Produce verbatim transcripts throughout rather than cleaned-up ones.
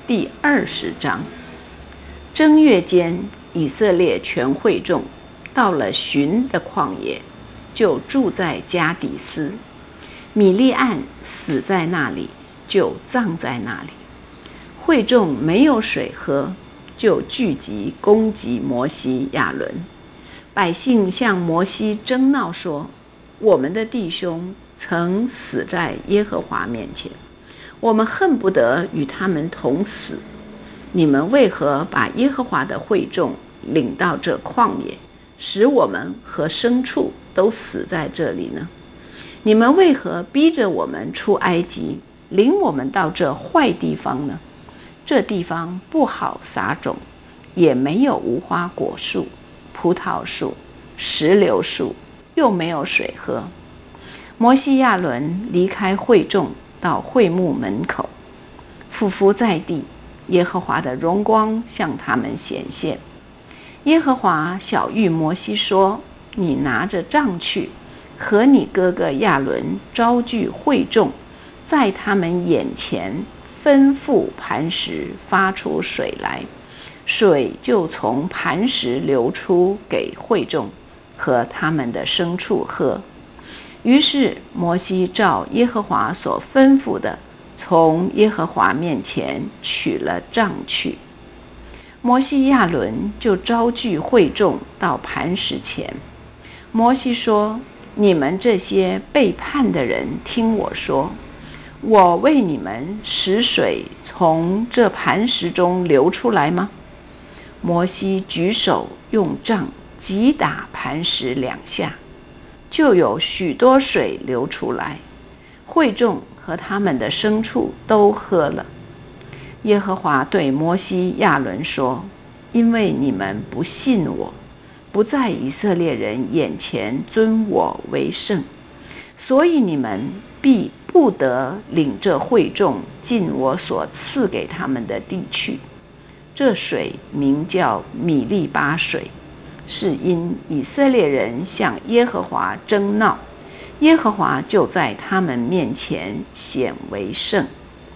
第二十章。正月间，以色列全会众到了寻的旷野，就住在加底斯。米利暗死在那里，就葬在那里。会众没有水喝，就聚集攻击摩西、亚伦。百姓向摩西争闹说：我们的弟兄曾死在耶和华面前，我们恨不得与他们同死。你们为何把耶和华的会众领到这旷野，使我们和牲畜都死在这里呢？你们为何逼着我们出埃及，领我们到这坏地方呢？这地方不好撒种，也没有无花果树、葡萄树、石榴树，又没有水喝。摩西亚伦离开会众，到会幕门口，俯伏在地，耶和华的荣光向他们显现。耶和华晓谕摩西说：你拿着杖去，和你哥哥亚伦招聚会众，在他们眼前吩咐磐石发出水来，水就从磐石流出给会众和他们的牲畜喝。于是摩西照耶和华所吩咐的，从耶和华面前取了杖去。摩西亚伦就招聚会众到磐石前。摩西说：你们这些背叛的人，听我说，我为你们使水从这磐石中流出来吗？摩西举手用杖击打磐石两下，就有许多水流出来，会众和他们的牲畜都喝了。耶和华对摩西亚伦说：因为你们不信我，不在以色列人眼前尊我为圣，所以你们必不得领这会众进我所赐给他们的地去。这水名叫米利巴水，是因以色列人向耶和华争闹，耶和华就在他们面前显为圣。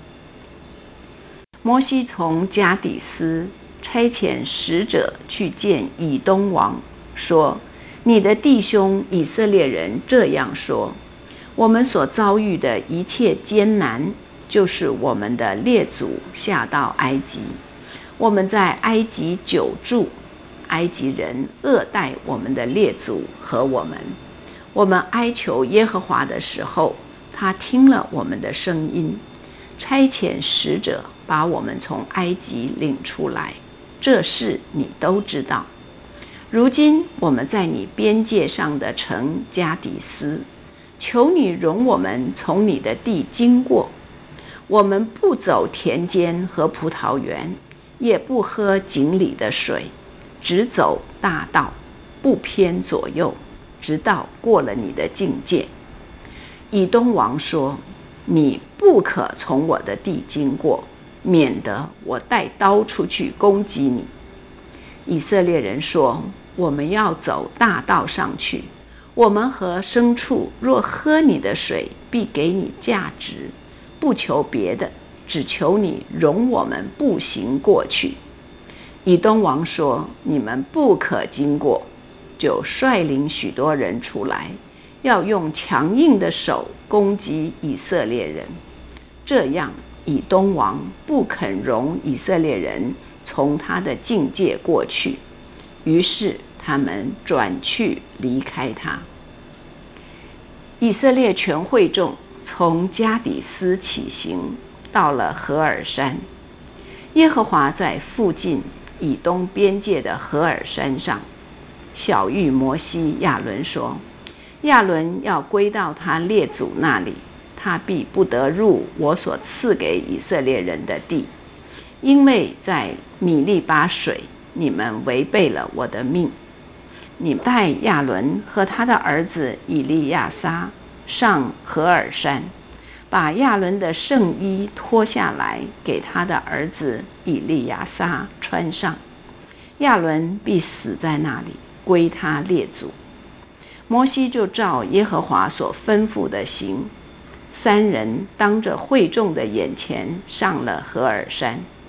摩西从加底斯差遣使者去见以东王，说：你的弟兄以色列人这样说，我们所遭遇的一切艰难，就是我们的列祖下到埃及，我们在埃及久住，埃及人恶待我们的列祖和我们。我们哀求耶和华的时候，他听了我们的声音，差遣使者把我们从埃及领出来，这事你都知道。如今我们在你边界上的城加底斯，求你容我们从你的地经过。我们不走田间和葡萄园，也不喝井里的水，只走大道，不偏左右，直到过了你的境界。以东王说：你不可从我的地经过，免得我带刀出去攻击你。以色列人说：我们要走大道上去，我们和牲畜若喝你的水，必给你价值，不求别的，只求你容我们步行过去。以东王说：你们不可经过，就率领许多人出来，要用强硬的手攻击以色列人。这样以东王不肯容以色列人从他的境界过去，于是他们转去离开他。以色列全会众从加底斯起行，到了何珥山。耶和华在附近以东边界的何珥山上晓谕摩西亚伦说：亚伦要归到他列祖那里，他必不得入我所赐给以色列人的地，因为在米利巴水你们违背了我的命。你带亚伦和他的儿子以利亚撒上何珥山，把亚伦的圣衣脱下来，给他的儿子以利亚撒穿上。亚伦必死在那里，归他列祖。摩西就照耶和华所吩咐的行，三人当着会众的眼前上了何珥山。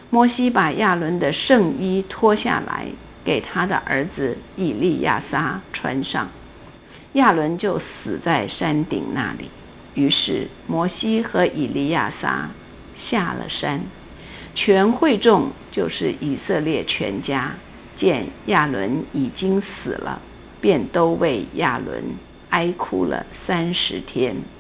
摩西把亚伦的圣衣脱下来，给他的儿子以利亚撒穿上，亚伦就死在山顶那里。于是摩西和以利亚撒下了山，全会众，就是以色列全家，见亚伦已经死了，便都为亚伦哀哭了三十天。